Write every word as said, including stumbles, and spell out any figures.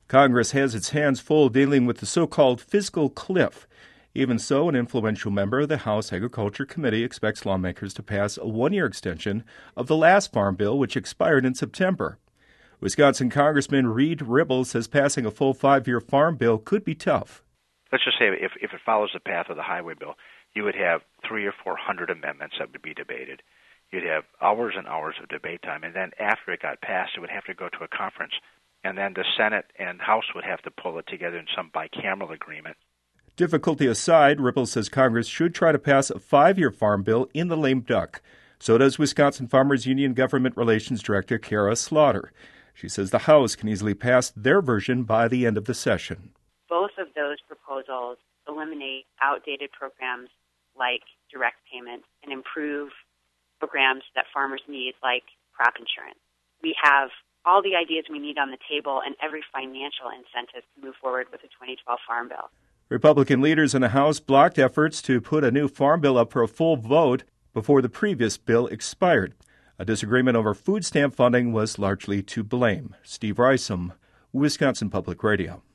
Congress has its hands full dealing with the so-called fiscal cliff. Even so, an influential member of the House Agriculture Committee expects lawmakers to pass a one-year extension of the last farm bill, which expired in September. Wisconsin Congressman Reed Ribble says passing a full five-year farm bill could be tough. Let's just say if, if it follows the path of the highway bill, you would have three or four hundred amendments that would be debated. You'd have hours and hours of debate time, and then after it got passed, it would have to go to a conference, and then the Senate and House would have to pull it together in some bicameral agreement. Difficulty aside, Ripple says Congress should try to pass a five-year farm bill in the lame duck. So does Wisconsin Farmers Union Government Relations Director Kara Slaughter. She says the House can easily pass their version by the end of the session. Both of those proposals eliminate outdated programs like direct payments and improve programs that farmers need like crop insurance. We have all the ideas we need on the table and every financial incentive to move forward with the twenty twelve Farm Bill. Republican leaders in the House blocked efforts to put a new farm bill up for a full vote before the previous bill expired. A disagreement over food stamp funding was largely to blame. Steve Rysam, Wisconsin Public Radio.